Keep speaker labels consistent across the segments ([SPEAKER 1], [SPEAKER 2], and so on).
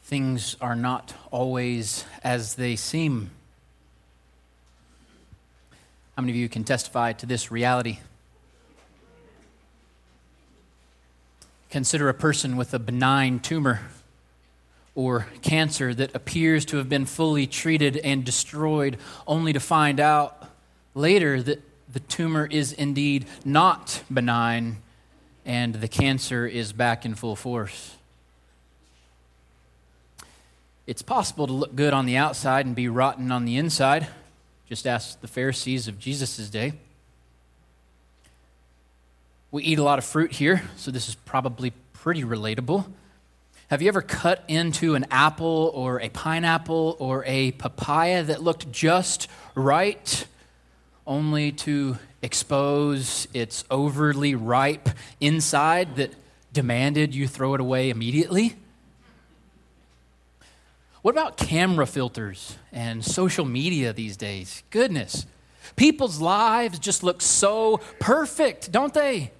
[SPEAKER 1] Things are not always as they seem. How many of you can testify to this reality? Consider a person with a benign tumor or cancer that appears to have been fully treated and destroyed, only to find out later that the tumor is indeed not benign and the cancer is back in full force. It's possible to look good on the outside and be rotten on the inside. Just ask the Pharisees of Jesus' day. We eat a lot of fruit here, so this is probably pretty relatable. Have you ever cut into an apple or a pineapple or a papaya that looked just right, only to expose its overly ripe inside that demanded you throw it away immediately? What about camera filters and social media these days? Goodness, people's lives just look so perfect, don't they?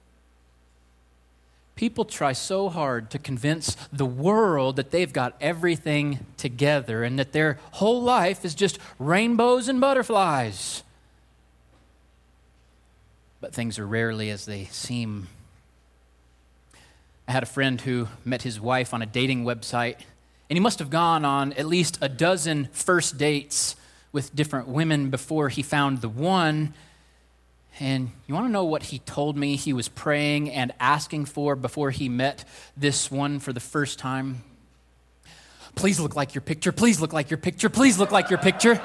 [SPEAKER 1] People try so hard to convince the world that they've got everything together and that their whole life is just rainbows and butterflies. But things are rarely as they seem. I had a friend who met his wife on a dating website, and he must have gone on at least a dozen first dates with different women before he found the one. And you want to know what he told me he was praying and asking for before he met this one for the first time? Please look like your picture. Please look like your picture. Please look like your picture.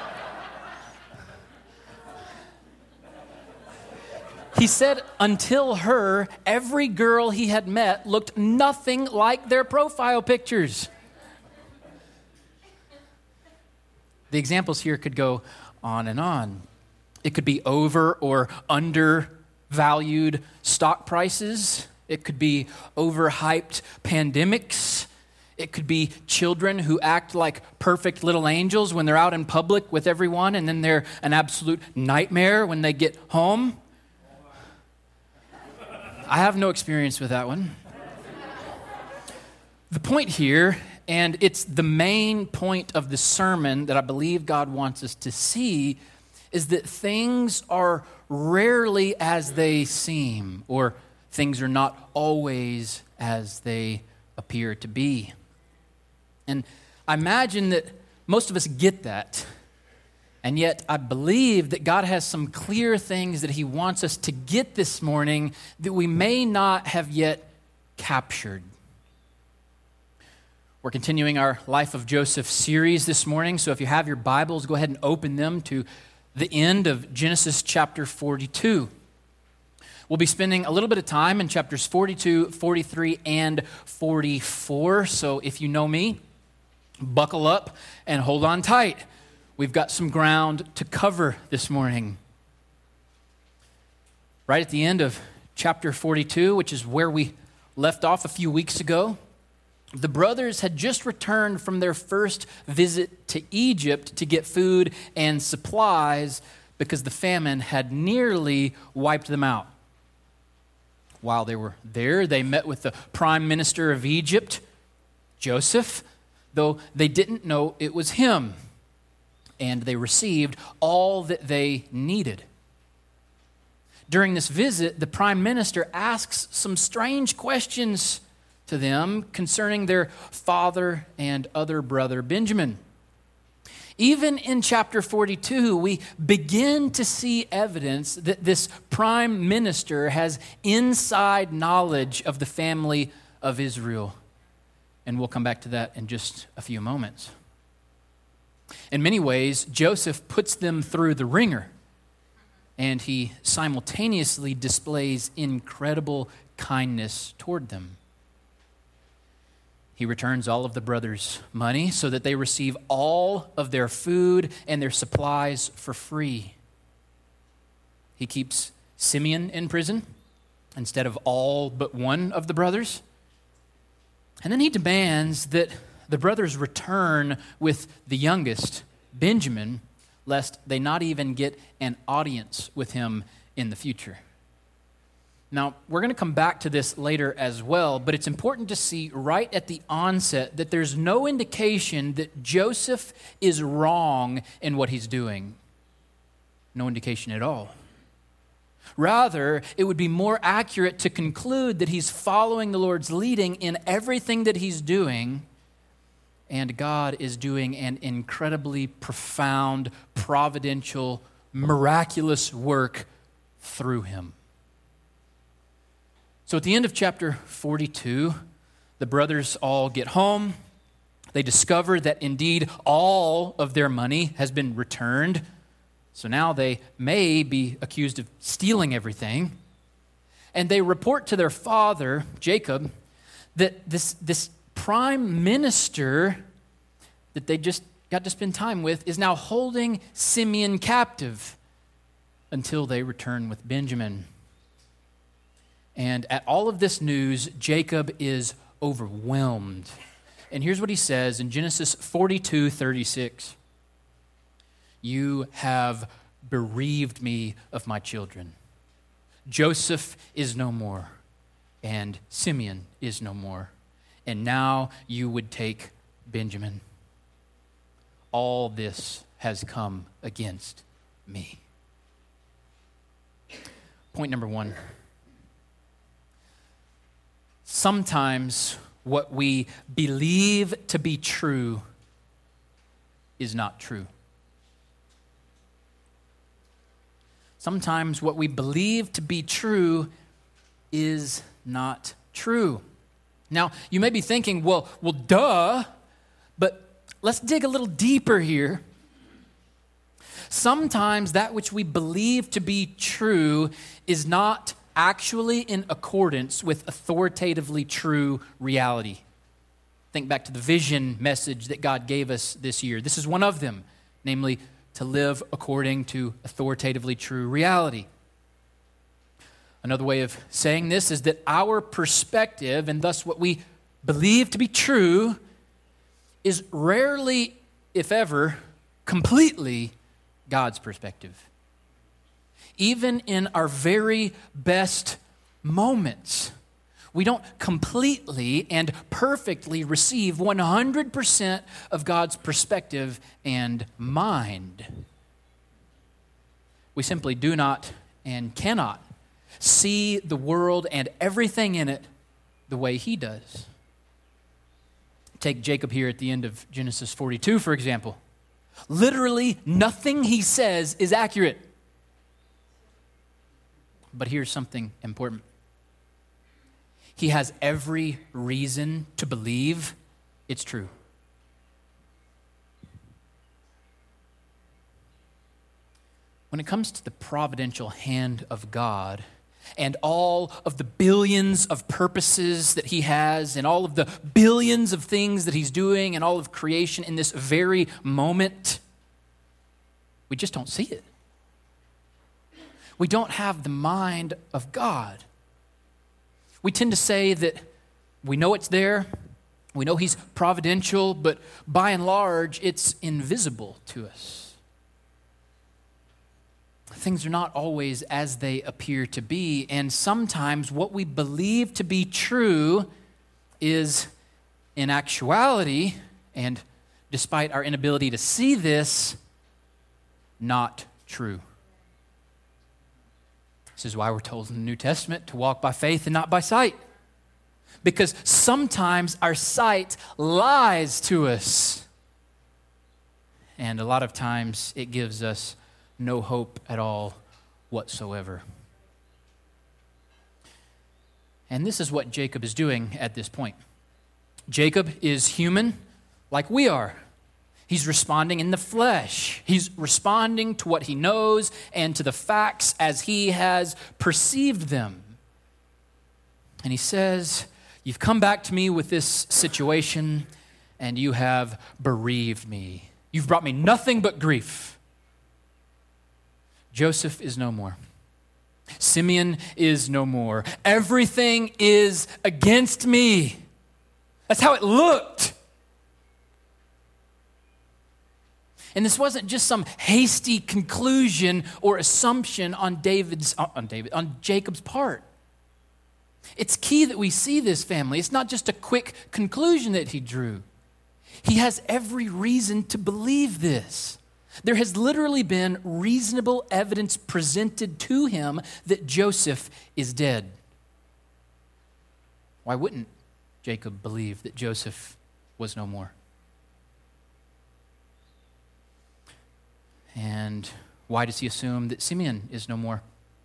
[SPEAKER 1] He said until her, every girl he had met looked nothing like their profile pictures. The examples here could go on and on. It could be over or undervalued stock prices. It could be overhyped pandemics. It could be children who act like perfect little angels when they're out in public with everyone, and then they're an absolute nightmare when they get home. I have no experience with that one. The point here, and it's the main point of the sermon that I believe God wants us to see, is that things are rarely as they seem, or things are not always as they appear to be. And I imagine that most of us get that. And yet I believe that God has some clear things that he wants us to get this morning that we may not have yet captured. We're continuing our Life of Joseph series this morning, so if you have your Bibles, go ahead and open them to the end of Genesis chapter 42. We'll be spending a little bit of time in chapters 42, 43, and 44, so if you know me, buckle up and hold on tight. We've got some ground to cover this morning. Right at the end of chapter 42, which is where we left off a few weeks ago, the brothers had just returned from their first visit to Egypt to get food and supplies because the famine had nearly wiped them out. While they were there, they met with the prime minister of Egypt, Joseph, though they didn't know it was him, and they received all that they needed. During this visit, the prime minister asks some strange questions to them concerning their father and other brother Benjamin. Even in chapter 42, we begin to see evidence that this prime minister has inside knowledge of the family of Israel. And we'll come back to that in just a few moments. In many ways, Joseph puts them through the ringer, and he simultaneously displays incredible kindness toward them. He returns all of the brothers' money so that they receive all of their food and their supplies for free. He keeps Simeon in prison instead of all but one of the brothers. And then he demands that the brothers return with the youngest, Benjamin, lest they not even get an audience with him in the future. Now, we're going to come back to this later as well, but it's important to see right at the onset that there's no indication that Joseph is wrong in what he's doing. No indication at all. Rather, it would be more accurate to conclude that he's following the Lord's leading in everything that he's doing, and God is doing an incredibly profound, providential, miraculous work through him. So at the end of chapter 42, the brothers all get home. They discover that indeed all of their money has been returned. So now they may be accused of stealing everything. And they report to their father, Jacob, that this prime minister that they just got to spend time with is now holding Simeon captive until they return with Benjamin. And at all of this news, Jacob is overwhelmed. And here's what he says in Genesis 42:36. You have bereaved me of my children. Joseph is no more, and Simeon is no more. And now you would take Benjamin. All this has come against me. Point number one. Sometimes what we believe to be true is not true. Sometimes what we believe to be true is not true. Now, you may be thinking, well, duh, but let's dig a little deeper here. Sometimes that which we believe to be true is not actually in accordance with authoritatively true reality. Think back to the vision message that God gave us this year. This is one of them, namely to live according to authoritatively true reality. Another way of saying this is that our perspective, and thus what we believe to be true, is rarely, if ever, completely God's perspective. Even in our very best moments, we don't completely and perfectly receive 100% of God's perspective and mind. We simply do not and cannot see the world and everything in it the way He does. Take Jacob here at the end of Genesis 42, for example. Literally nothing he says is accurate. But here's something important. He has every reason to believe it's true. When it comes to the providential hand of God and all of the billions of purposes that He has and all of the billions of things that He's doing and all of creation in this very moment, we just don't see it. We don't have the mind of God. We tend to say that we know it's there, we know He's providential, but by and large, it's invisible to us. Things are not always as they appear to be, and sometimes what we believe to be true is, in actuality, and despite our inability to see this, not true. This is why we're told in the New Testament to walk by faith and not by sight. Because sometimes our sight lies to us. And a lot of times it gives us no hope at all whatsoever. And this is what Jacob is doing at this point. Jacob is human like we are. He's responding in the flesh. He's responding to what he knows and to the facts as he has perceived them. And he says, "You've come back to me with this situation, and you have bereaved me. You've brought me nothing but grief. Joseph is no more. Simeon is no more. Everything is against me." That's how it looked. And this wasn't just some hasty conclusion or assumption on Jacob's part. It's key that we see this, family. It's not just a quick conclusion that he drew. He has every reason to believe this. There has literally been reasonable evidence presented to him that Joseph is dead. Why wouldn't Jacob believe that Joseph was no more? And why does he assume that Simeon is no more?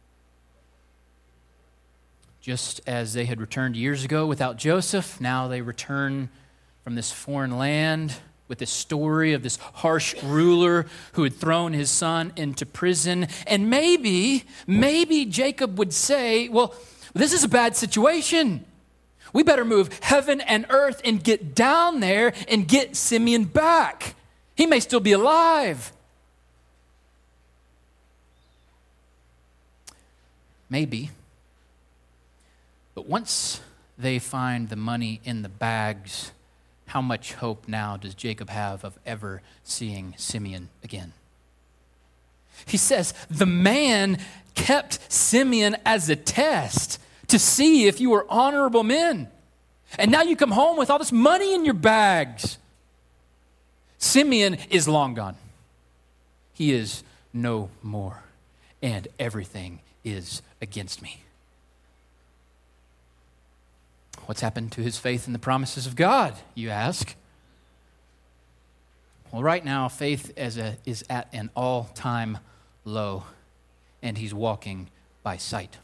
[SPEAKER 1] Just as they had returned years ago without Joseph, now they return from this foreign land with this story of this harsh ruler who had thrown his son into prison. And maybe Jacob would say, well, this is a bad situation. We better move heaven and earth and get down there and get Simeon back. He may still be alive. Maybe. But once they find the money in the bags, how much hope now does Jacob have of ever seeing Simeon again? He says, the man kept Simeon as a test to see if you were honorable men. And now you come home with all this money in your bags. Simeon is long gone. He is no more. And everything is against me. What's happened to his faith in the promises of God, you ask? Well, right now, faith is at an all-time low, and he's walking by sight.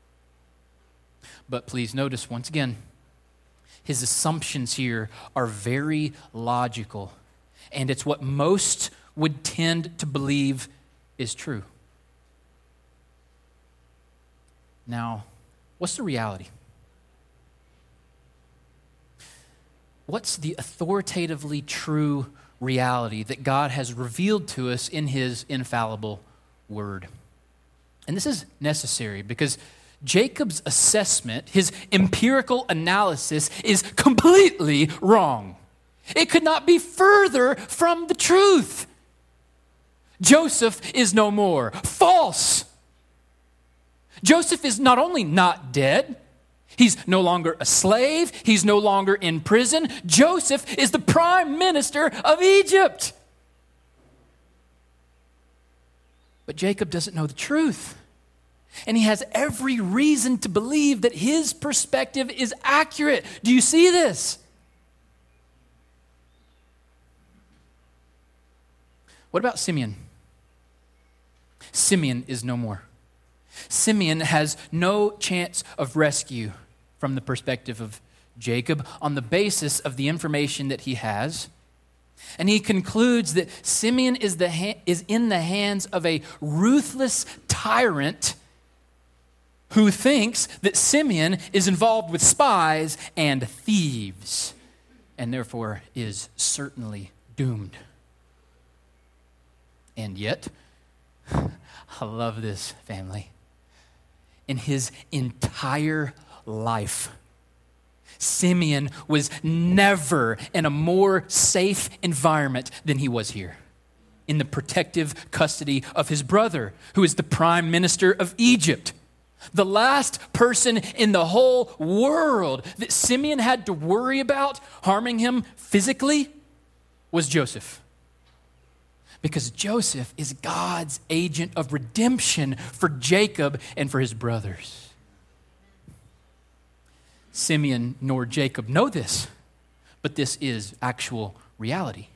[SPEAKER 1] But please notice once again, his assumptions here are very logical, and it's what most would tend to believe is true. Now, what's the reality? What's the authoritatively true reality that God has revealed to us in his infallible word? And this is necessary because Jacob's assessment, his empirical analysis, is completely wrong. It could not be further from the truth. Joseph is no more. False. Joseph is not only not dead, he's no longer a slave. He's no longer in prison. Joseph is the prime minister of Egypt. But Jacob doesn't know the truth. And he has every reason to believe that his perspective is accurate. Do you see this? What about Simeon? Simeon is no more. Simeon has no chance of rescue from the perspective of Jacob on the basis of the information that he has. And he concludes that Simeon is in the hands of a ruthless tyrant who thinks that Simeon is involved with spies and thieves and therefore is certainly doomed. And yet, I love this, family. In his entire life, Simeon was never in a more safe environment than he was here, in the protective custody of his brother, who is the prime minister of Egypt. The last person in the whole world that Simeon had to worry about harming him physically was Joseph. Because Joseph is God's agent of redemption for Jacob and for his brothers. Simeon nor Jacob know this, but this is actual reality.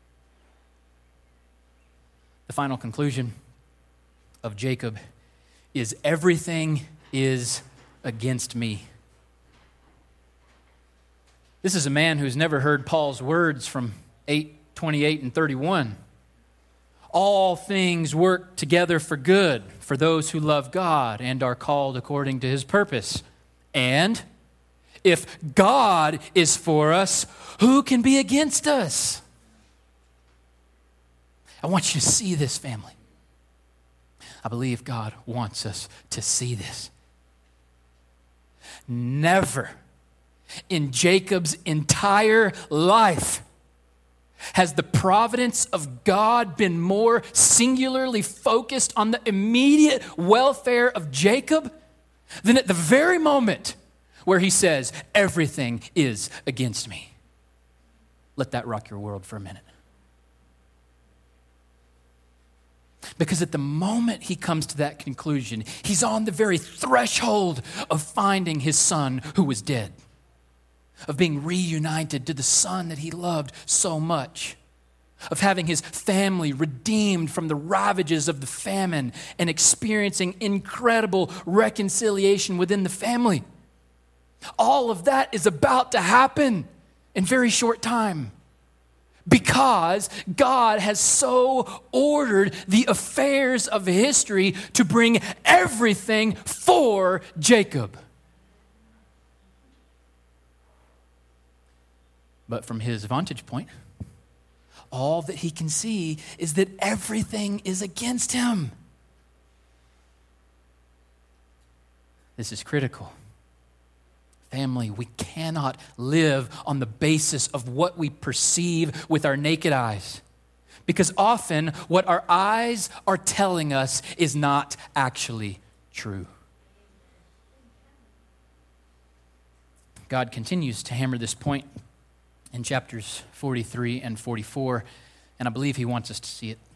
[SPEAKER 1] The final conclusion of Jacob is everything is against me. This is a man who's never heard Paul's words from 8:28 and 31. All things work together for good for those who love God and are called according to his purpose. And if God is for us, who can be against us? I want you to see this, family. I believe God wants us to see this. Never in Jacob's entire life has the providence of God been more singularly focused on the immediate welfare of Jacob than at the very moment where he says, everything is against me. Let that rock your world for a minute. Because at the moment he comes to that conclusion, he's on the very threshold of finding his son who was dead, of being reunited to the son that he loved so much, of having his family redeemed from the ravages of the famine and experiencing incredible reconciliation within the family. All of that is about to happen in very short time, because God has so ordered the affairs of history to bring everything for Jacob. But from his vantage point, all that he can see is that everything is against him. This is critical. Family, we cannot live on the basis of what we perceive with our naked eyes, because often what our eyes are telling us is not actually true. God continues to hammer this point in chapters 43 and 44, and I believe he wants us to see it.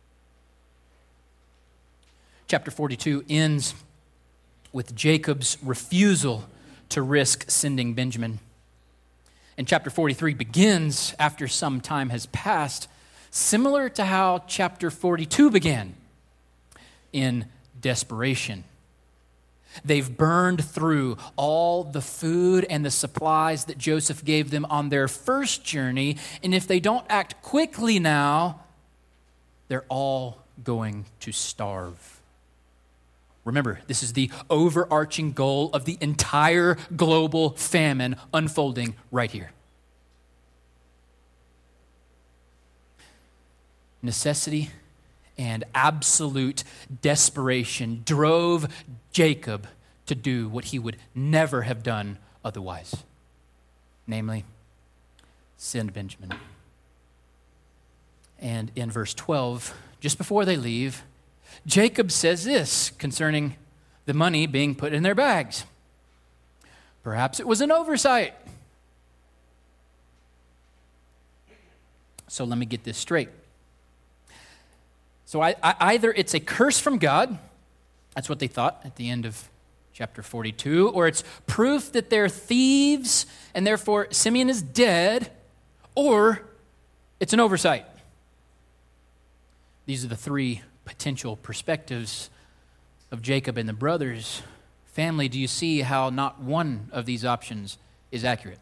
[SPEAKER 1] Chapter 42 ends with Jacob's refusal to risk sending Benjamin. And chapter 43 begins after some time has passed, similar to how chapter 42 began, in desperation. They've burned through all the food and the supplies that Joseph gave them on their first journey, and if they don't act quickly now, they're all going to starve. Remember, this is the overarching goal of the entire global famine unfolding right here. Necessity and absolute desperation drove Jacob to do what he would never have done otherwise, namely, send Benjamin. And in verse 12, just before they leave, Jacob says this concerning the money being put in their bags. Perhaps it was an oversight. So let me get this straight. So either it's a curse from God, that's what they thought at the end of chapter 42, or it's proof that they're thieves and therefore Simeon is dead, or it's an oversight. These are the three potential perspectives of Jacob and the brothers. Family, do you see how not one of these options is accurate?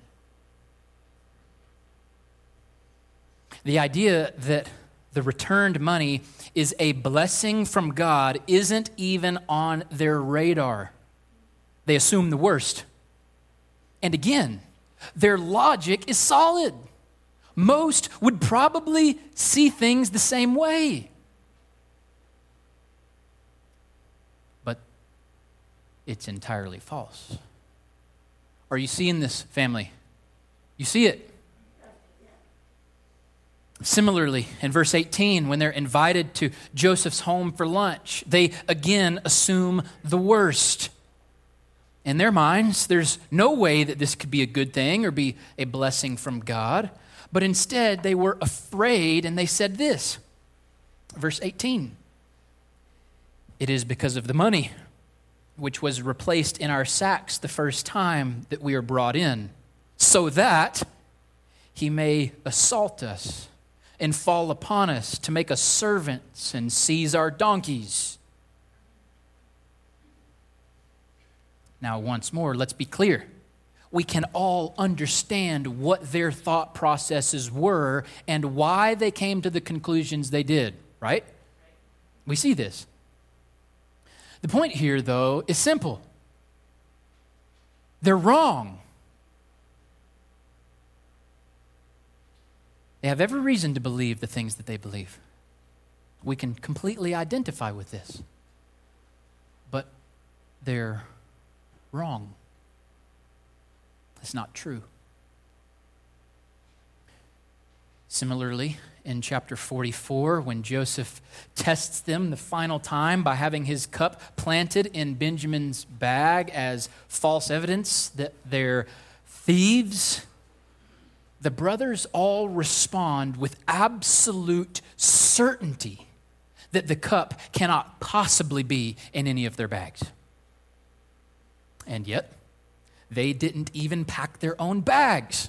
[SPEAKER 1] The idea that the returned money is a blessing from God isn't even on their radar. They assume the worst. And again, their logic is solid. Most would probably see things the same way. But it's entirely false. Are you seeing this, family? You see it. Similarly, in verse 18, when they're invited to Joseph's home for lunch, they again assume the worst. In their minds, there's no way that this could be a good thing or be a blessing from God, but instead they were afraid and they said this, verse 18, "It is because of the money which was replaced in our sacks the first time that we are brought in, so that he may assault us and fall upon us to make us servants and seize our donkeys." Now, once more, let's be clear. We can all understand what their thought processes were and why they came to the conclusions they did, right? We see this. The point here, though, is simple. They're wrong. They have every reason to believe the things that they believe. We can completely identify with this. But they're wrong. It's not true. Similarly, in chapter 44 when Joseph tests them the final time by having his cup planted in Benjamin's bag as false evidence that they're thieves. The brothers all respond with absolute certainty that the cup cannot possibly be in any of their bags. And yet, they didn't even pack their own bags.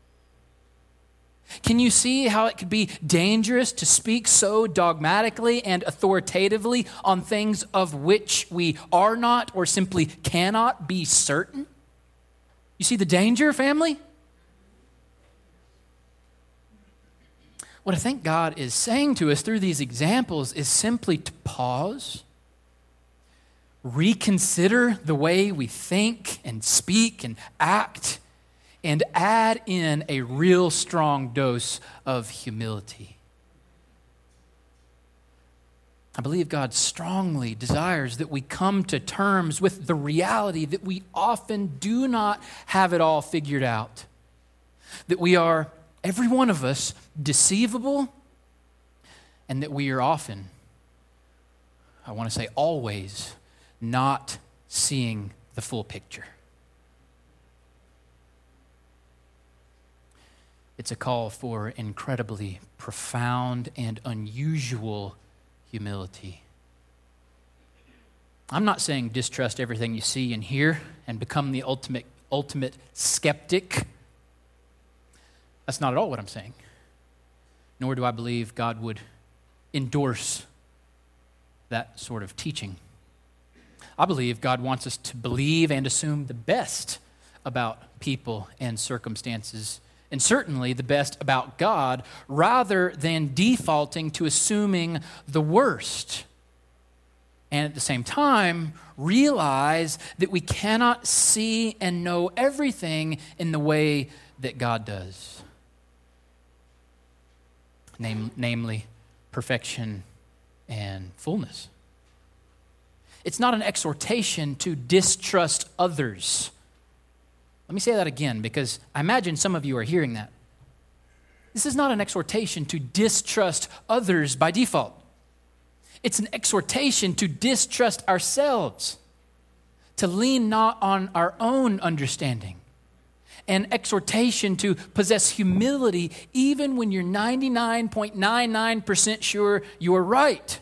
[SPEAKER 1] Can you see how it could be dangerous to speak so dogmatically and authoritatively on things of which we are not or simply cannot be certain? You see the danger, family? What I think God is saying to us through these examples is simply to pause, reconsider the way we think and speak and act, and add in a real strong dose of humility. I believe God strongly desires that we come to terms with the reality that we often do not have it all figured out, that we are, every one of us, deceivable, and that we are often, I want to say always, not seeing the full picture. It's a call for incredibly profound and unusual humility. I'm not saying distrust everything you see and hear and become the ultimate skeptic. That's not at all what I'm saying. Nor do I believe God would endorse that sort of teaching. I believe God wants us to believe and assume the best about people and circumstances, and certainly the best about God, rather than defaulting to assuming the worst. And at the same time, realize that we cannot see and know everything in the way that God does. Namely, perfection and fullness. It's not an exhortation to distrust others. Let me say that again, because I imagine some of you are hearing that. This is not an exhortation to distrust others by default. It's an exhortation to distrust ourselves, to lean not on our own understanding. An exhortation to possess humility even when you're 99.99% sure you're right.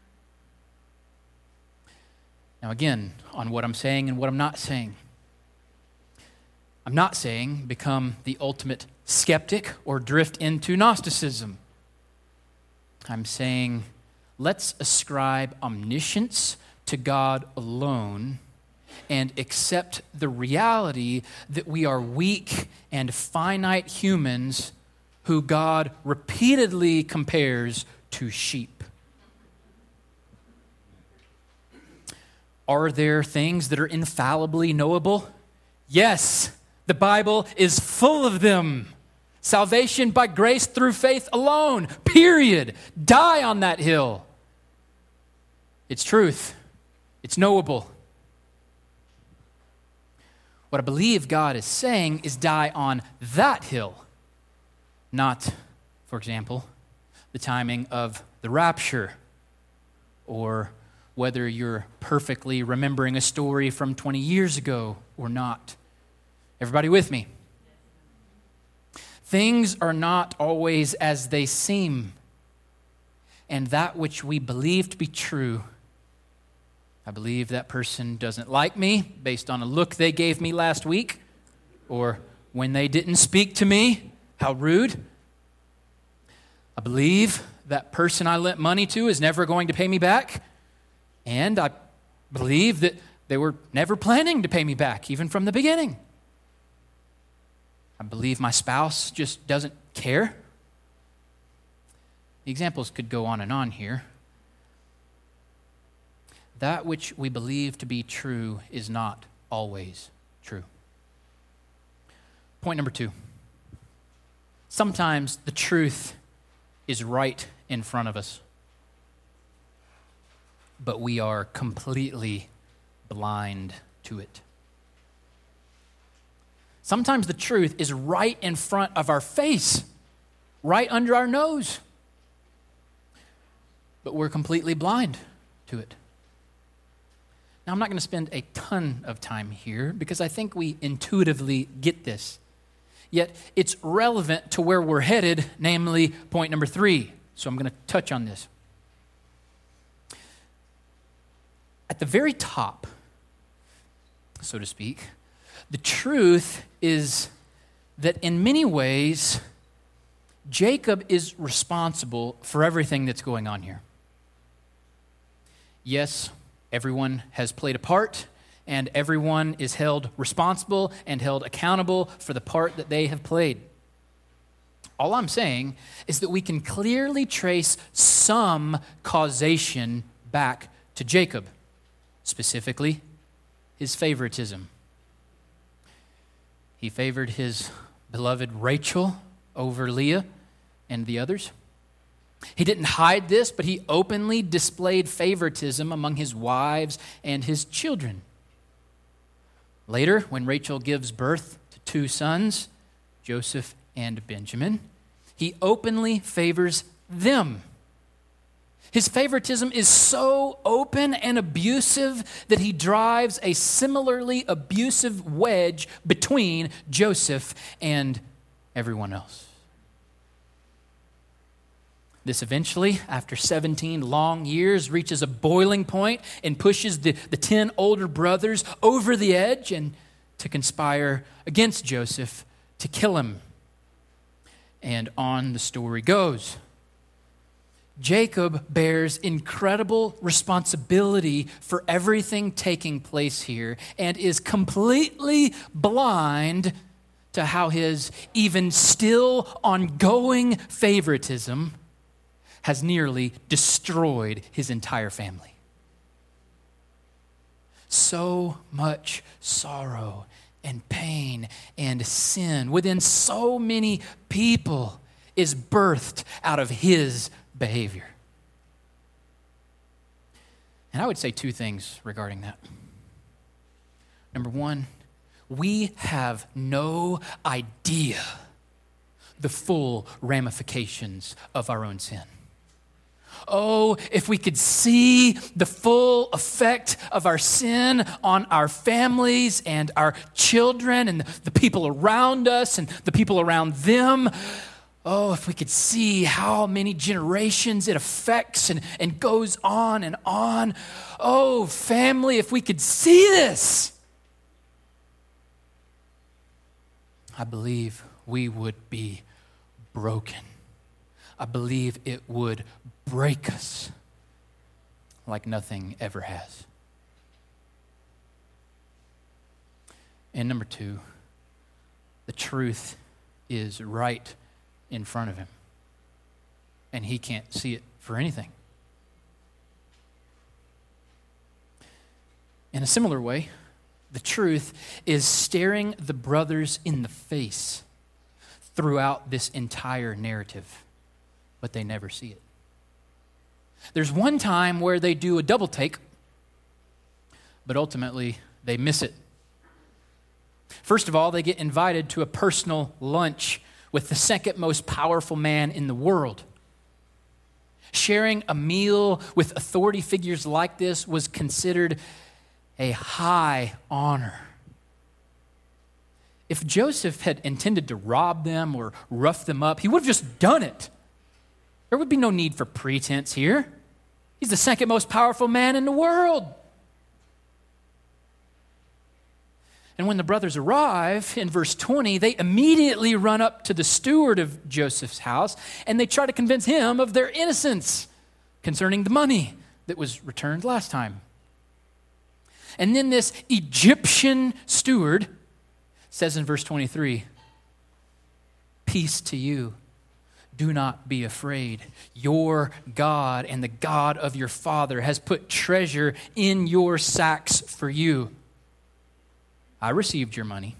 [SPEAKER 1] Now again, on what I'm saying and what I'm not saying. I'm not saying become the ultimate skeptic or drift into Gnosticism. I'm saying let's ascribe omniscience to God alone and accept the reality that we are weak and finite humans who God repeatedly compares to sheep. Are there things that are infallibly knowable? Yes. The Bible is full of them. Salvation by grace through faith alone, period. Die on that hill. It's truth. It's knowable. What I believe God is saying is die on that hill, not, for example, the timing of the rapture, or whether you're perfectly remembering a story from 20 years ago or not. Everybody with me? Things are not always as they seem. And that which we believe to be true, I believe that person doesn't like me based on a look they gave me last week, or when they didn't speak to me, how rude. I believe that person I lent money to is never going to pay me back. And I believe that they were never planning to pay me back, even from the beginning. I believe my spouse just doesn't care. The examples could go on and on here. That which we believe to be true is not always true. Point number 2. Sometimes the truth is right in front of us, but we are completely blind to it. Sometimes the truth is right in front of our face, right under our nose. but we're completely blind to it. Now, I'm not going to spend a ton of time here because I think we intuitively get this. Yet, it's relevant to where we're headed, namely point number 3. So I'm going to touch on this. At the very top, so to speak, the truth is that in many ways, Jacob is responsible for everything that's going on here. Yes, everyone has played a part, and everyone is held responsible and held accountable for the part that they have played. All I'm saying is that we can clearly trace some causation back to Jacob, specifically his favoritism. He favored his beloved Rachel over Leah and the others. He didn't hide this, but he openly displayed favoritism among his wives and his children. Later, when Rachel gives birth to 2 sons, Joseph and Benjamin, he openly favors them. His favoritism is so open and abusive that he drives a similarly abusive wedge between Joseph and everyone else. This eventually, after 17 long years, reaches a boiling point and pushes the 10 older brothers over the edge and to conspire against Joseph to kill him. And on the story goes. Jacob bears incredible responsibility for everything taking place here and is completely blind to how his even still ongoing favoritism has nearly destroyed his entire family. So much sorrow and pain and sin within so many people is birthed out of his behavior. And I would say 2 things regarding that. Number 1, we have no idea the full ramifications of our own sin. Oh, if we could see the full effect of our sin on our families and our children and the people around us and the people around them. Oh, if we could see how many generations it affects and goes on and on. Oh, family, if we could see this, I believe we would be broken. I believe it would break us like nothing ever has. And number 2, the truth is right in front of him, and he can't see it for anything. In a similar way, the truth is staring the brothers in the face throughout this entire narrative, but they never see it. There's one time where they do a double take, but ultimately they miss it. First of all, they get invited to a personal lunch with the second most powerful man in the world. Sharing a meal with authority figures like this was considered a high honor. If Joseph had intended to rob them or rough them up, he would have just done it. There would be no need for pretense here. He's the second most powerful man in the world. And when the brothers arrive in verse 20, they immediately run up to the steward of Joseph's house and they try to convince him of their innocence concerning the money that was returned last time. And then this Egyptian steward says in verse 23, "Peace to you. Do not be afraid. Your God and the God of your father has put treasure in your sacks for you. I received your money."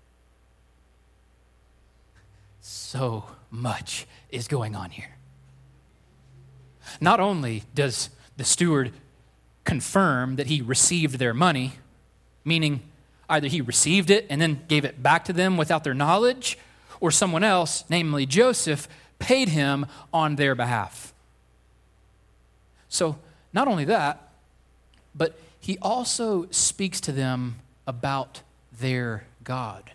[SPEAKER 1] So much is going on here. Not only does the steward confirm that he received their money, meaning either he received it and then gave it back to them without their knowledge, or someone else, namely Joseph, paid him on their behalf. So not only that, but he also speaks to them about their God.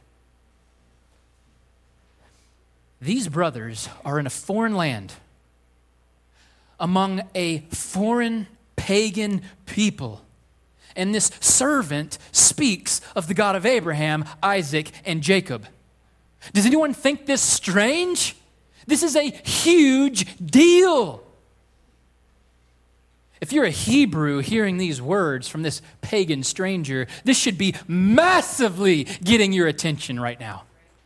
[SPEAKER 1] These brothers are in a foreign land, among a foreign pagan people. And this servant speaks of the God of Abraham, Isaac, and Jacob. Does anyone think this strange? This is a huge deal. If you're a Hebrew hearing these words from this pagan stranger, this should be massively getting your attention right now.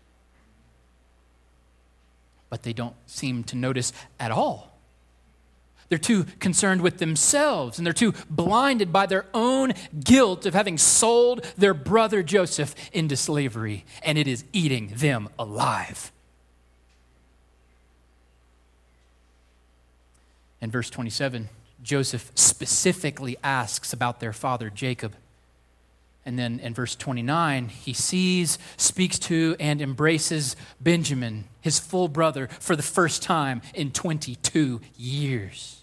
[SPEAKER 1] But they don't seem to notice at all. They're too concerned with themselves, and they're too blinded by their own guilt of having sold their brother Joseph into slavery, and it is eating them alive. In verse 27, Joseph specifically asks about their father Jacob. And then in verse 29, he sees, speaks to, and embraces Benjamin, his full brother, for the first time in 22 years.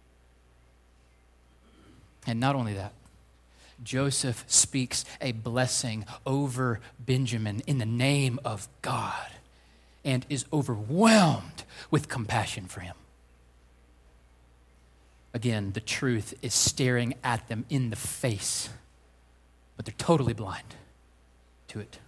[SPEAKER 1] And not only that, Joseph speaks a blessing over Benjamin in the name of God and is overwhelmed with compassion for him. Again, the truth is staring at them in the face, but they're totally blind to it.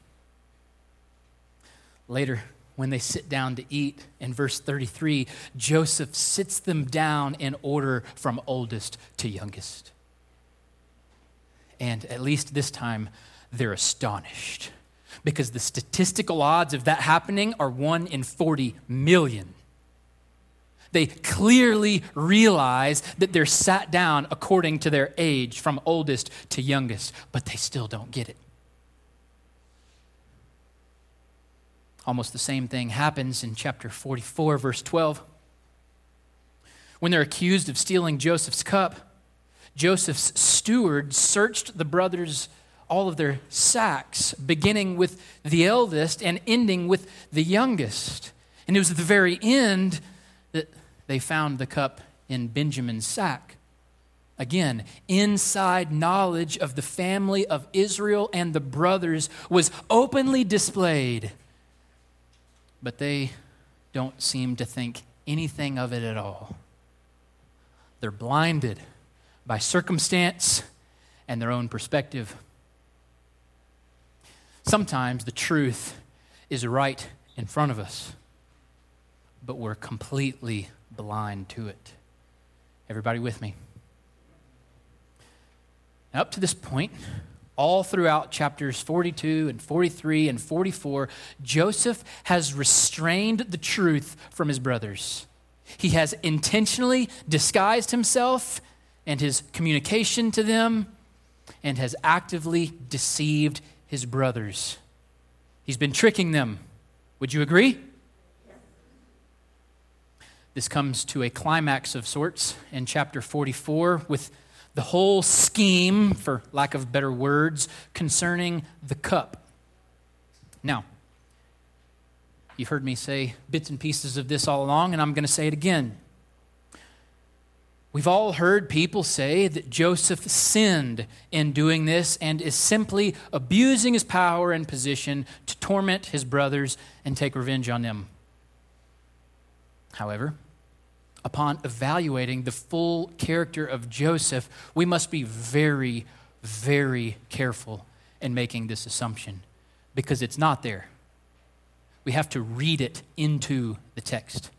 [SPEAKER 1] Later, when they sit down to eat, in verse 33, Joseph sits them down in order from oldest to youngest. And at least this time, they're astonished, because the statistical odds of that happening are 1 in 40 million. They clearly realize that they're sat down according to their age, from oldest to youngest, but they still don't get it. Almost the same thing happens in chapter 44, verse 12. When they're accused of stealing Joseph's cup, Joseph's steward searched the brothers, all of their sacks, beginning with the eldest and ending with the youngest. And it was at the very end that they found the cup in Benjamin's sack. Again, inside knowledge of the family of Israel and the brothers was openly displayed. But they don't seem to think anything of it at all. They're blinded by circumstance and their own perspective. Sometimes the truth is right in front of us, but we're completely blind to it. Everybody with me? Now, up to this point, all throughout chapters 42 and 43 and 44, Joseph has restrained the truth from his brothers. He has intentionally disguised himself and his communication to them, and has actively deceived his brothers. He's been tricking them. Would you agree? This comes to a climax of sorts in chapter 44 with the whole scheme, for lack of better words, concerning the cup. Now, you've heard me say bits and pieces of this all along, and I'm going to say it again. We've all heard people say that Joseph sinned in doing this and is simply abusing his power and position to torment his brothers and take revenge on them. However, upon evaluating the full character of Joseph, we must be very, very careful in making this assumption, because it's not there. We have to read it into the text.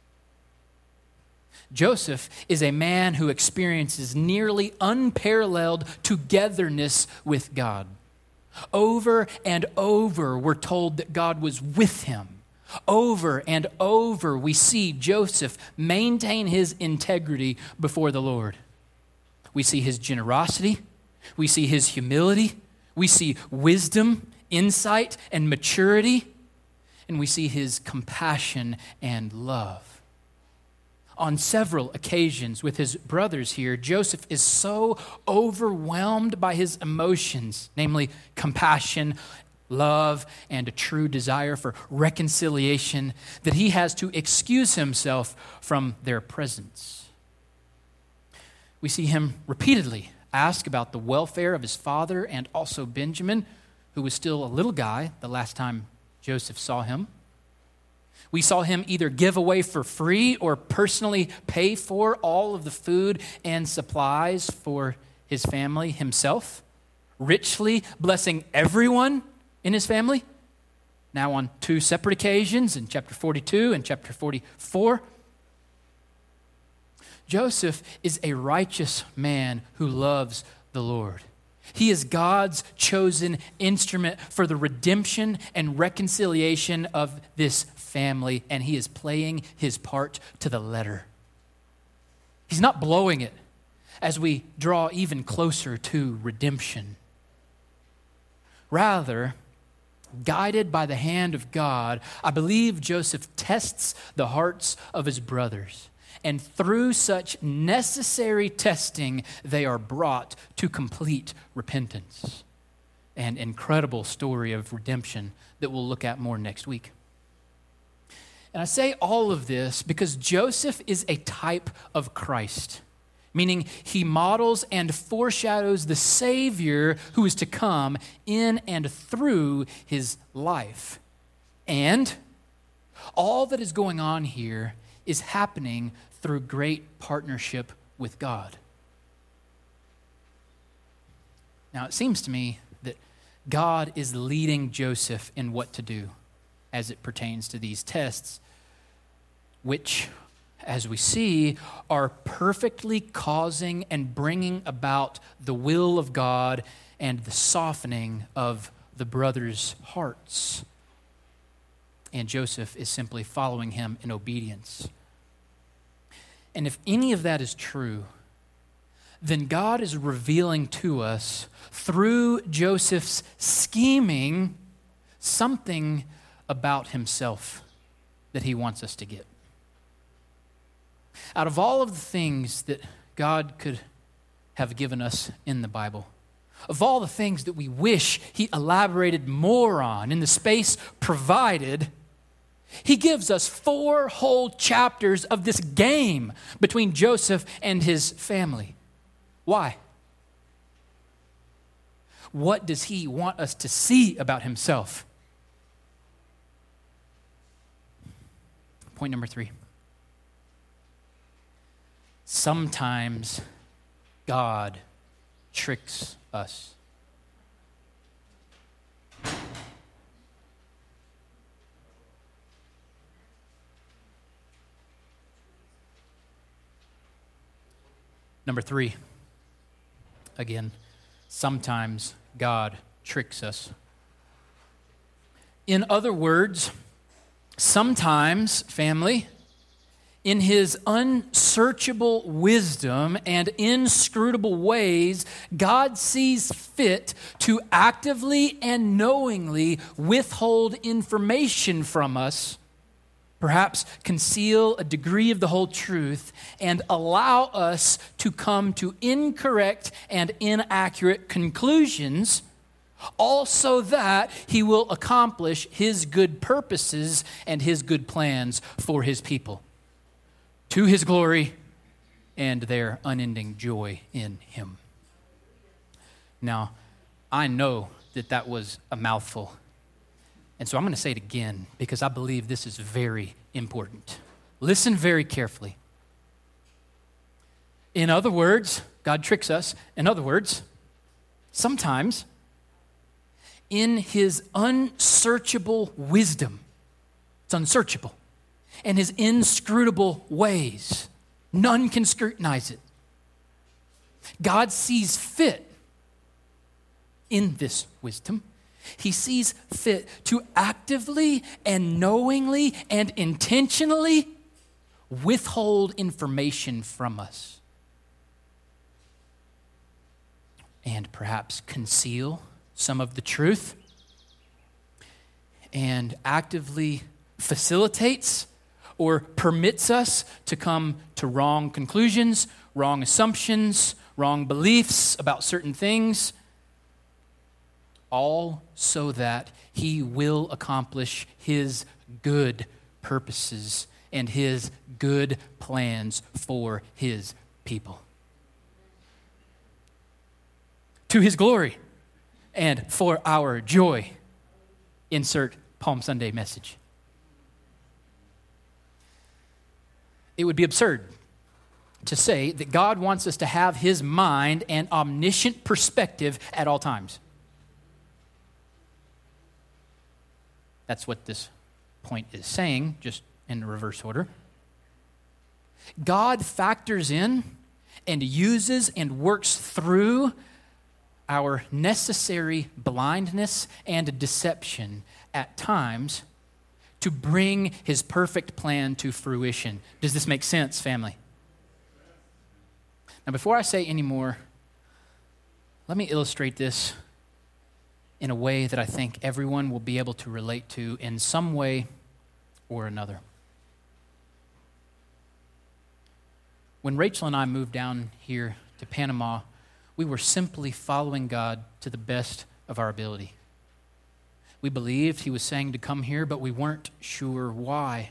[SPEAKER 1] Joseph is a man who experiences nearly unparalleled togetherness with God. Over and over, we're told that God was with him. Over and over, we see Joseph maintain his integrity before the Lord. We see his generosity. We see his humility. We see wisdom, insight, and maturity. And we see his compassion and love. On several occasions with his brothers here, Joseph is so overwhelmed by his emotions, namely compassion, love, and a true desire for reconciliation, that he has to excuse himself from their presence. We see him repeatedly ask about the welfare of his father and also Benjamin, who was still a little guy the last time Joseph saw him. We saw him either give away for free or personally pay for all of the food and supplies for his family himself, richly blessing everyone in his family. Now on two separate occasions in chapter 42 and chapter 44. Joseph is a righteous man who loves the Lord. He is God's chosen instrument for the redemption and reconciliation of this family, and he is playing his part to the letter. He's not blowing it as we draw even closer to redemption. Rather, guided by the hand of God, I believe Joseph tests the hearts of his brothers. And through such necessary testing, they are brought to complete repentance. An incredible story of redemption that we'll look at more next week. And I say all of this because Joseph is a type of Christ, meaning he models and foreshadows the Savior who is to come in and through his life. And all that is going on here is happening through great partnership with God. Now, it seems to me that God is leading Joseph in what to do as it pertains to these tests, which, as we see, are perfectly causing and bringing about the will of God and the softening of the brothers' hearts. And Joseph is simply following him in obedience. And if any of that is true, then God is revealing to us through Joseph's scheming something about himself that he wants us to get. Out of all of the things that God could have given us in the Bible, of all the things that we wish he elaborated more on in the space provided, he gives us 4 whole chapters of this game between Joseph and his family. Why? What does he want us to see about himself? Point number 3. Sometimes God tricks us. Number 3, again, sometimes God tricks us. In other words, sometimes, family, in his unsearchable wisdom and inscrutable ways, God sees fit to actively and knowingly withhold information from us, perhaps conceal a degree of the whole truth, and allow us to come to incorrect and inaccurate conclusions, all so that he will accomplish his good purposes and his good plans for his people, to his glory and their unending joy in him. Now, I know that was a mouthful. And so I'm going to say it again because I believe this is very important. Listen very carefully. In other words, God tricks us. In other words, sometimes in his unsearchable wisdom, it's unsearchable, and his inscrutable ways, none can scrutinize it. God sees fit in this wisdom. He sees fit to actively and knowingly and intentionally withhold information from us and perhaps conceal some of the truth, and actively facilitates or permits us to come to wrong conclusions, wrong assumptions, wrong beliefs about certain things, all so that he will accomplish his good purposes and his good plans for his people. to his glory and for our joy. Insert Palm Sunday message. It would be absurd to say that God wants us to have his mind and omniscient perspective at all times. That's what this point is saying, just in reverse order. God factors in and uses and works through our necessary blindness and deception at times to bring his perfect plan to fruition. Does this make sense, family? Now, before I say any more, let me illustrate this in a way that I think everyone will be able to relate to in some way or another. When Rachel and I moved down here to Panama, we were simply following God to the best of our ability. We believed he was saying to come here, but we weren't sure why.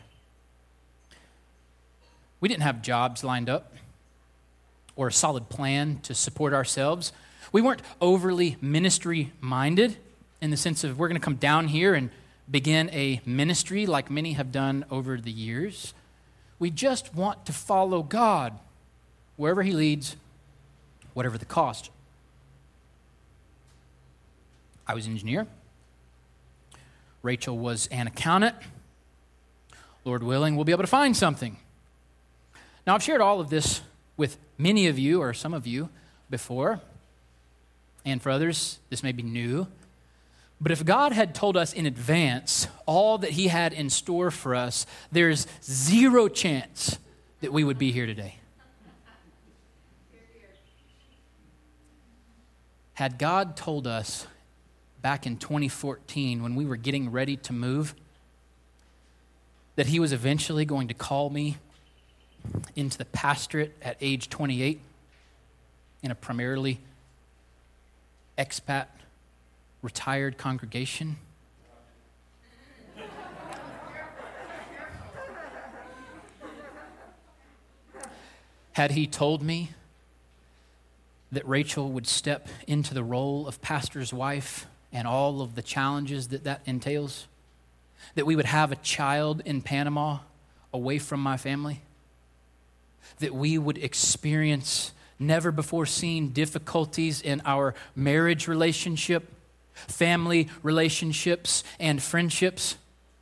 [SPEAKER 1] We didn't have jobs lined up or a solid plan to support ourselves. We weren't overly ministry-minded in the sense of we're going to come down here and begin a ministry like many have done over the years. We just want to follow God wherever he leads, whatever the cost. I was an engineer. Rachel was an accountant. Lord willing, we'll be able to find something. Now, I've shared all of this with many of you or some of you before, and for others, this may be new. But if God had told us in advance all that he had in store for us, there's zero chance that we would be here today. Had God told us back in 2014 when we were getting ready to move that he was eventually going to call me into the pastorate at age 28 in a primarily expat retired congregation, had he told me that Rachel would step into the role of pastor's wife and all of the challenges that that entails, that we would have a child in Panama away from my family, that we would experience never before seen difficulties in our marriage relationship, family relationships, and friendships,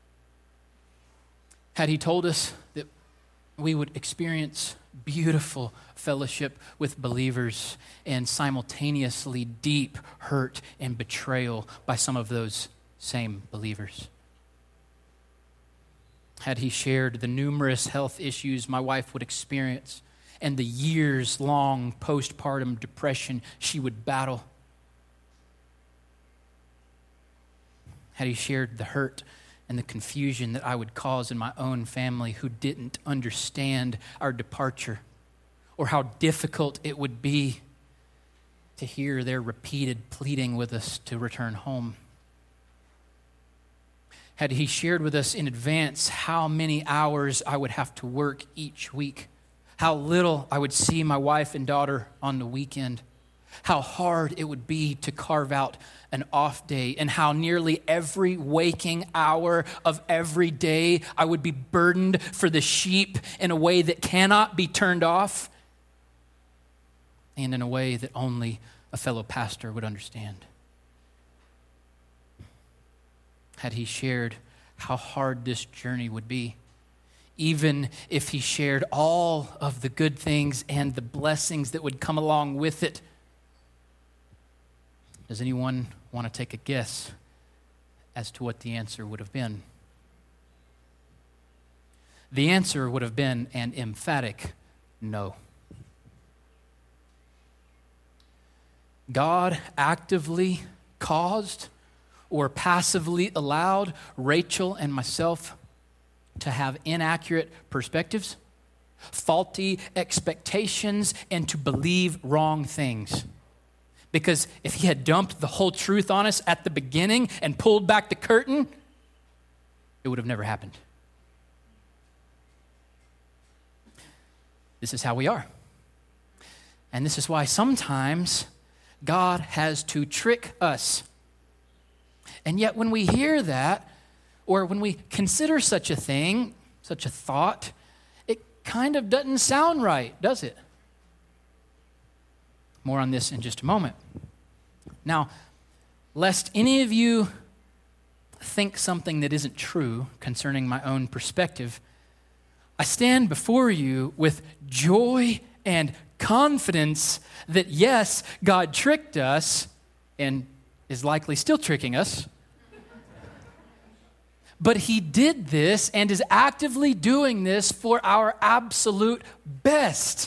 [SPEAKER 1] had he told us that we would experience beautiful fellowship with believers and simultaneously deep hurt and betrayal by some of those same believers. Had he shared the numerous health issues my wife would experience and the years-long postpartum depression she would battle. Had he shared the hurt and the confusion that I would cause in my own family who didn't understand our departure, or how difficult it would be to hear their repeated pleading with us to return home. Had he shared with us in advance how many hours I would have to work each week, how little I would see my wife and daughter on the weekend, how hard it would be to carve out an off day, and how nearly every waking hour of every day I would be burdened for the sheep in a way that cannot be turned off, and in a way that only a fellow pastor would understand. Had he shared how hard this journey would be, even if he shared all of the good things and the blessings that would come along with it. Does anyone want to take a guess as to what the answer would have been? The answer would have been an emphatic no. God actively caused or passively allowed Rachel and myself to have inaccurate perspectives, faulty expectations, and to believe wrong things. Because if he had dumped the whole truth on us at the beginning and pulled back the curtain, it would have never happened. This is how we are. And this is why sometimes God has to trick us. And yet when we hear that, or when we consider such a thing, such a thought, it kind of doesn't sound right, does it? More on this in just a moment. Now, lest any of you think something that isn't true concerning my own perspective, I stand before you with joy and confidence that yes, God tricked us and is likely still tricking us. But he did this and is actively doing this for our absolute best.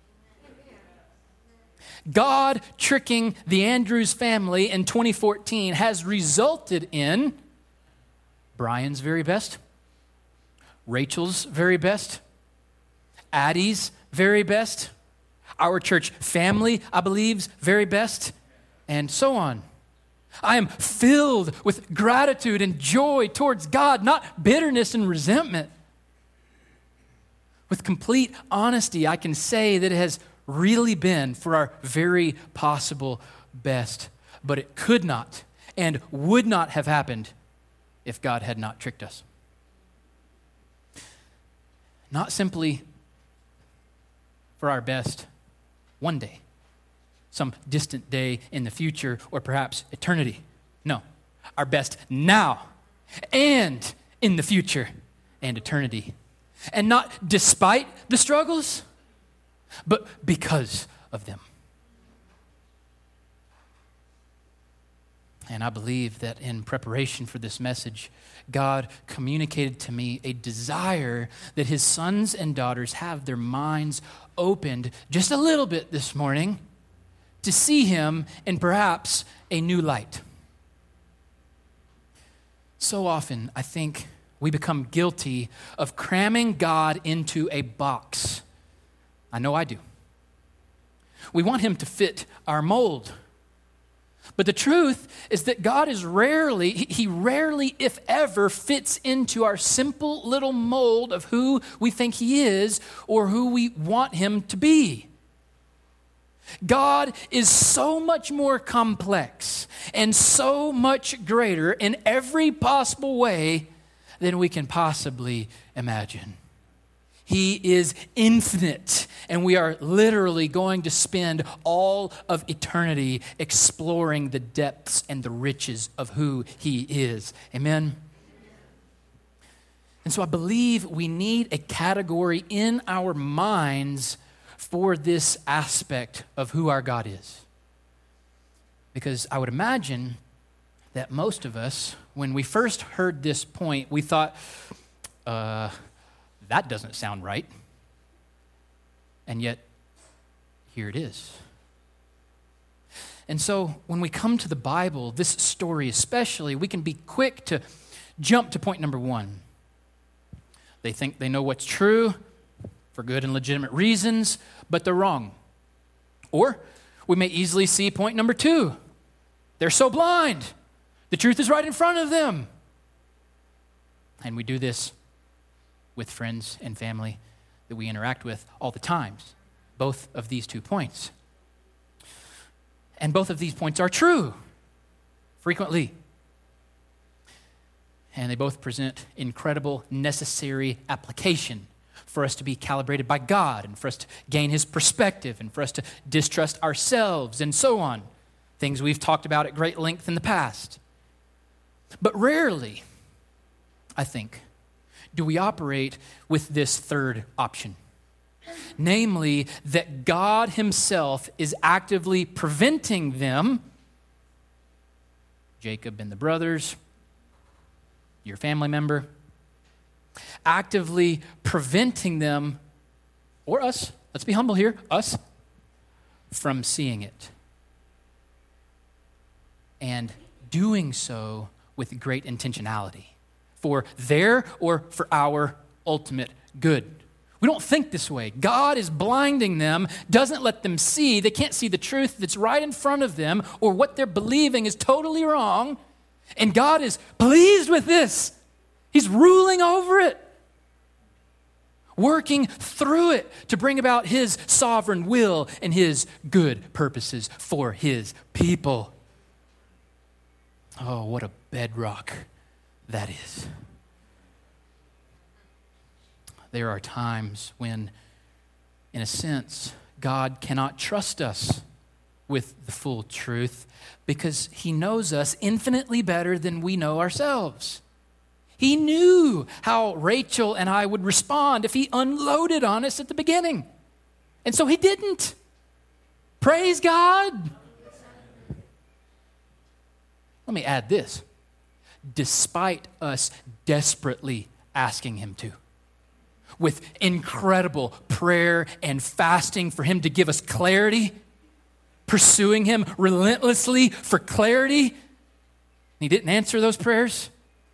[SPEAKER 1] God tricking the Andrews family in 2014 has resulted in Brian's very best, Rachel's very best, Addie's very best, our church family, I believe's very best, and so on. I am filled with gratitude and joy towards God, not bitterness and resentment. With complete honesty, I can say that it has really been for our very possible best. But it could not and would not have happened if God had not tricked us. Not simply for our best one day, some distant day in the future, or perhaps eternity. No, our best now and in the future and eternity. And not despite the struggles, but because of them. And I believe that in preparation for this message, God communicated to me a desire that his sons and daughters have their minds opened just a little bit this morning to see him in perhaps a new light. So often, I think we become guilty of cramming God into a box. I know I do. We want him to fit our mold. But the truth is that God is rarely, if ever, fits into our simple little mold of who we think he is or who we want him to be. God is so much more complex and so much greater in every possible way than we can possibly imagine. He is infinite, and we are literally going to spend all of eternity exploring the depths and the riches of who he is. Amen? And so I believe we need a category in our minds for this aspect of who our God is. Because I would imagine that most of us, when we first heard this point, we thought, that doesn't sound right. And yet, here it is. And so, when we come to the Bible, this story especially, we can be quick to jump to point number one. They think they know what's true for good and legitimate reasons, but they're wrong. Or we may easily see point number two. They're so blind. The truth is right in front of them. And we do this with friends and family that we interact with all the times. Both of these 2 points. And both of these points are true, frequently. And they both present incredible, necessary application for us to be calibrated by God and for us to gain his perspective and for us to distrust ourselves and so on. Things we've talked about at great length in the past. But rarely, I think, do we operate with this third option. Namely, that God himself is actively preventing them, Jacob and the brothers, your family member, actively preventing them, or us, let's be humble here, us, from seeing it. And doing so with great intentionality for their or for our ultimate good. We don't think this way. God is blinding them, doesn't let them see. They can't see the truth that's right in front of them, or what they're believing is totally wrong. And God is pleased with this. He's ruling over it. working through it to bring about his sovereign will and his good purposes for his people. Oh, what a bedrock that is. There are times when, in a sense, God cannot trust us with the full truth because he knows us infinitely better than we know ourselves. He knew how Rachel and I would respond if he unloaded on us at the beginning. And so he didn't. Praise God. Let me add this. Despite us desperately asking him to, with incredible prayer and fasting for him to give us clarity, pursuing him relentlessly for clarity, he didn't answer those prayers.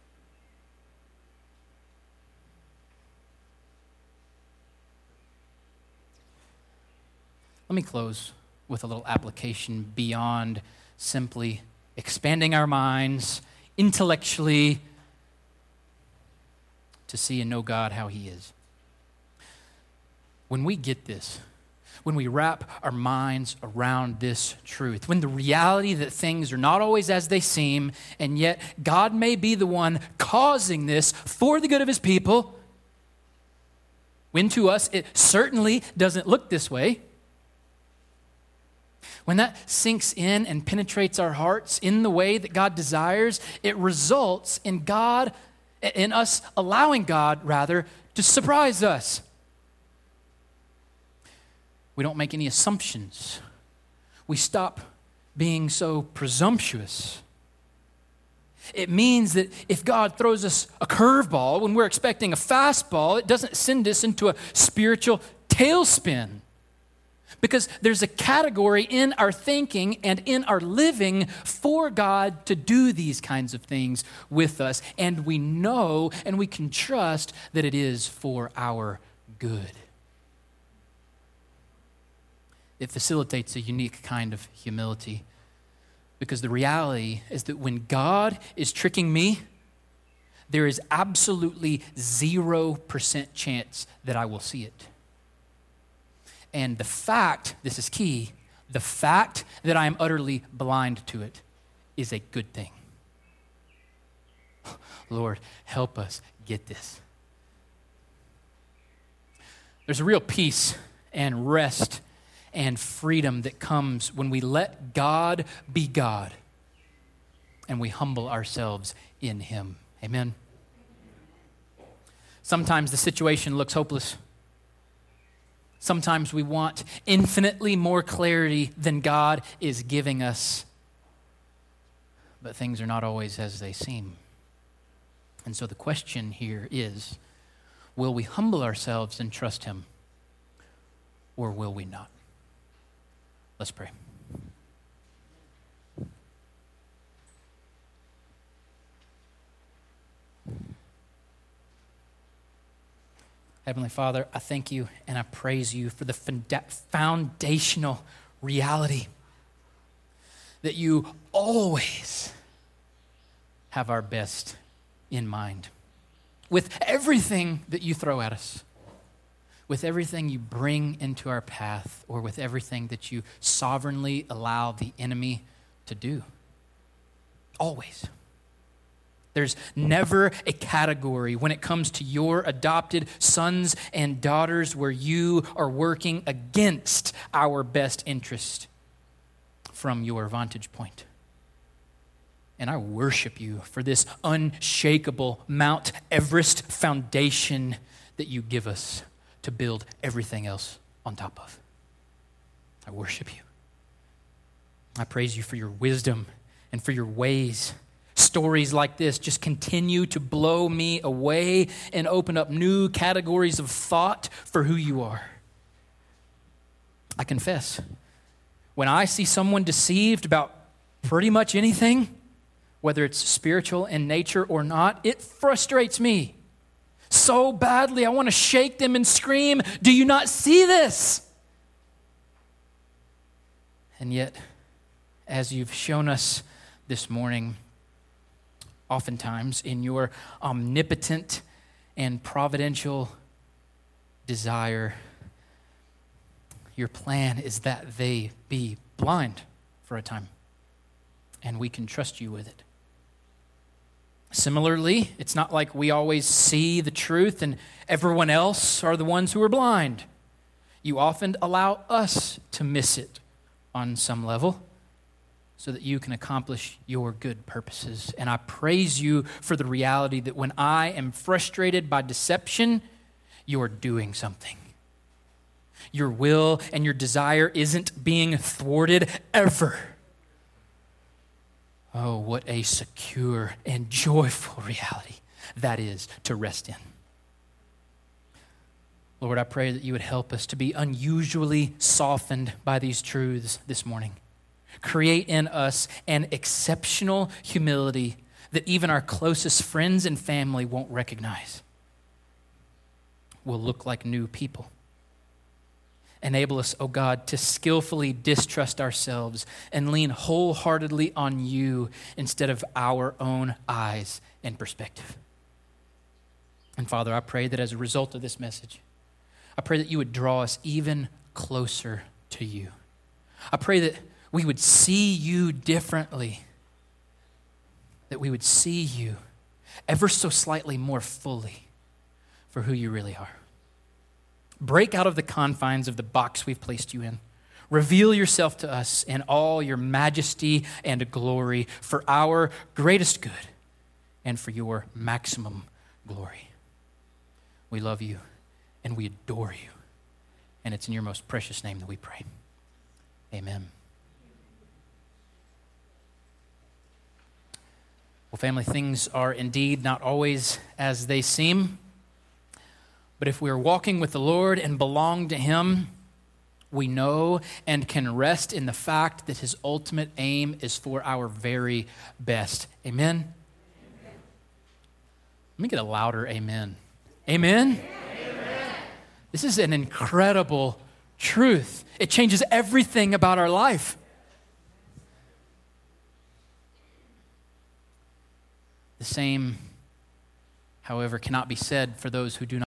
[SPEAKER 1] Let me close with a little application beyond simply expanding our minds intellectually to see and know God how he is. When we get this, when we wrap our minds around this truth, when the reality that things are not always as they seem, and yet God may be the one causing this for the good of his people, when to us it certainly doesn't look this way, when that sinks in and penetrates our hearts in the way that God desires, it results in us allowing God, rather, to surprise us. We don't make any assumptions. We stop being so presumptuous. It means that if God throws us a curveball when we're expecting a fastball, it doesn't send us into a spiritual tailspin. Because there's a category in our thinking and in our living for God to do these kinds of things with us. And we know and we can trust that it is for our good. It facilitates a unique kind of humility. Because the reality is that when God is tricking me, there is absolutely 0% chance that I will see it. And the fact, this is key, the fact that I am utterly blind to it is a good thing. Lord, help us get this. There's a real peace and rest and freedom that comes when we let God be God and we humble ourselves in him. Amen? Sometimes the situation looks hopeless. Sometimes we want infinitely more clarity than God is giving us. But things are not always as they seem. And so the question here is, will we humble ourselves and trust him? Or will we not? Let's pray. Heavenly Father, I thank you and I praise you for the foundational reality that you always have our best in mind. With everything that you throw at us, with everything you bring into our path, or with everything that you sovereignly allow the enemy to do. Always. There's never a category when it comes to your adopted sons and daughters where you are working against our best interest from your vantage point. And I worship you for this unshakable Mount Everest foundation that you give us to build everything else on top of. I worship you. I praise you for your wisdom and for your ways. Stories like this just continue to blow me away and open up new categories of thought for who you are. I confess, when I see someone deceived about pretty much anything, whether it's spiritual in nature or not, it frustrates me so badly. I want to shake them and scream, "Do you not see this?" And yet, as you've shown us this morning, oftentimes in your omnipotent and providential desire, your plan is that they be blind for a time, and we can trust you with it. Similarly, it's not like we always see the truth and everyone else are the ones who are blind. You often allow us to miss it on some level so that you can accomplish your good purposes. And I praise you for the reality that when I am frustrated by deception, you are doing something. Your will and your desire isn't being thwarted ever. Oh, what a secure and joyful reality that is to rest in. Lord, I pray that you would help us to be unusually softened by these truths this morning. Create in us an exceptional humility that even our closest friends and family won't recognize. We'll look like new people. Enable us, oh God, to skillfully distrust ourselves and lean wholeheartedly on you instead of our own eyes and perspective. And Father, I pray that as a result of this message, I pray that you would draw us even closer to you. I pray that we would see you differently, that we would see you ever so slightly more fully for who you really are. Break out of the confines of the box we've placed you in. Reveal yourself to us in all your majesty and glory for our greatest good and for your maximum glory. We love you and we adore you. And it's in your most precious name that we pray. Amen. Well, family, things are indeed not always as they seem. But if we're walking with the Lord and belong to Him, we know and can rest in the fact that His ultimate aim is for our very best. Amen? Amen. Let me get a louder amen. Amen? Amen. This is an incredible truth. It changes everything about our life. The same, however, cannot be said for those who do not.